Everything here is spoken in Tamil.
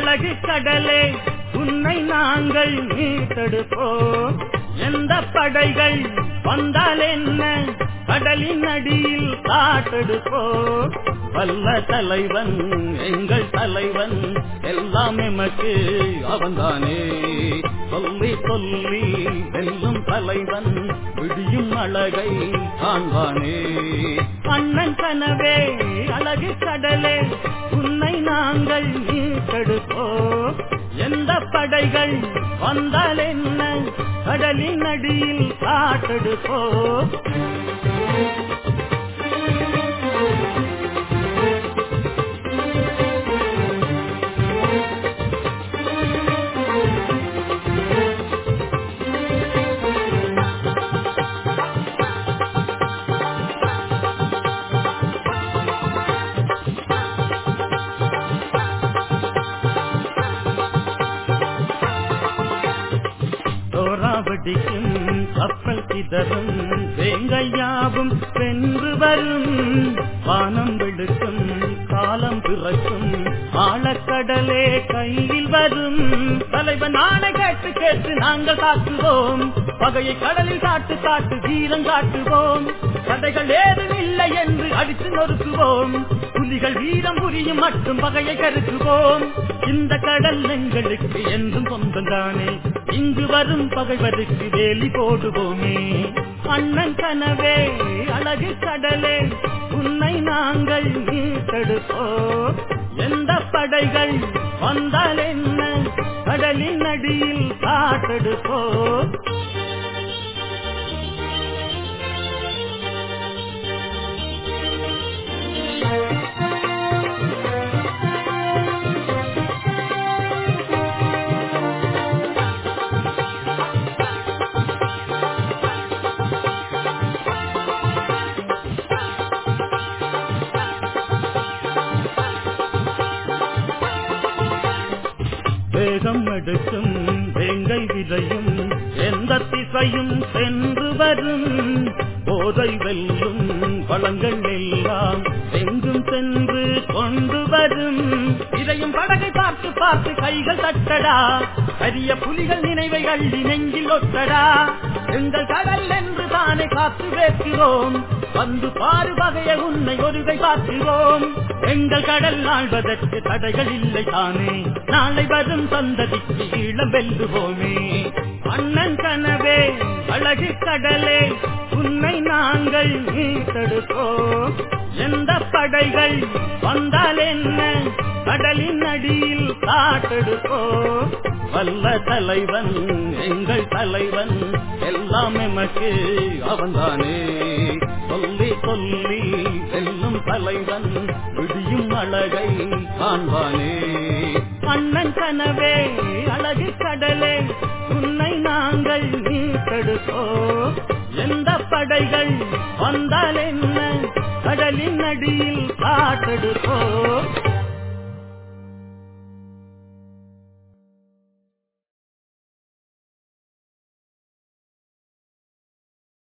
அழகு கடலே உன்னை நாங்கள் மீட்டெடுப்போம். எந்த படைகள் வந்தால் என்ன கடலின் அடியில் காட்டெடுப்போம். வல்ல தலைவன் எங்கள் தலைவன் எல்லாம் எமக்கு அவன்தானே. சொல்லி சொல்லி வெல்லும் தலைவன் விடியும் அழகை காண்பானே. அண்ணன் கனவே அழகு கடலே உன்னை நாங்கள் மீட்டெடுப்போம். எந்த படைகள் வந்தால் என்ன கடலின் அடியில் காட்டெடுப்போம். வெடிக்கும் கப்பல் சிதறும் வேங்கையாவும் வென்று வரும். வானம் வெடுக்கும் காலம் பிறக்கும் ஆழக்கடலே கையில் வரும். தலைவன் ஆணை கேட்டு கேட்டு நாங்கள் காட்டுவோம். பகையை கடலில் காட்டு காட்டு வீரம் காட்டுவோம். கதைகள் ஏதும் இல்லை என்று அடித்து நொறுக்குவோம். புலிகள் வீரம் புரியும் மட்டும் பகையை கருக்குவோம். இந்த கடல் எங்களுக்கு என்றும் சொந்தந்தானே. இங்கு வரும் பகைவருக்கு வேலி போடுவோமே. அண்ணன் கனவே அழகு கடலே உன்னை நாங்கள் மீட்டெடுப்போம். எந்த படைகள் வந்தால் என்ன கடலின் அடியில் காட்டெடுப்போம். வேகம் எடுக்கும் வேங்கை விதையும் எந்த திசையும் சென்று வரும். போதை வெல்லும் வளங்கள் எல்லாம் எங்கும் சென்று கொண்டு வரும். இதையும் படகை பார்த்து பார்த்து கைகள் தட்டடா. பெரிய புலிகள் நினைவை அள்ளி நெஞ்சில் ஒட்டடா. எங்கள் கடல் என்று தானே காத்து வேற்றுவோம். வந்து பாரு வகைய உன்னை ஒருகை பார்க்கிறோம். எங்கள் கடல் ஆழ்வதற்கு தடைகள் இல்லை தானே. நாளை வரும் சந்ததிக்கு ஈழம் வெல்லுவோமே. அண்ணன் கனவே அழகு கடலே உன்னை நாங்கள் மீட்டெடுப்போம். எந்த படைகள் வந்தால் என்ன கடலின் அடியில் காட்டெடுப்போம். வல்ல தலைவன் எங்கள் தலைவன் எல்லாம் எமக்கு அவன்தானே. சொல்லி சொல்லி வெல்லும் தலைவன் விடியும் அழகை காண்பானே. அண்ணன் கனவே அழகு கடலே உன்னை நாங்கள் மீட்டெடுப்போம். எந்த படைகள் வந்தால் என்ன கடலின் அடியில் காட்டெடுப்போம்.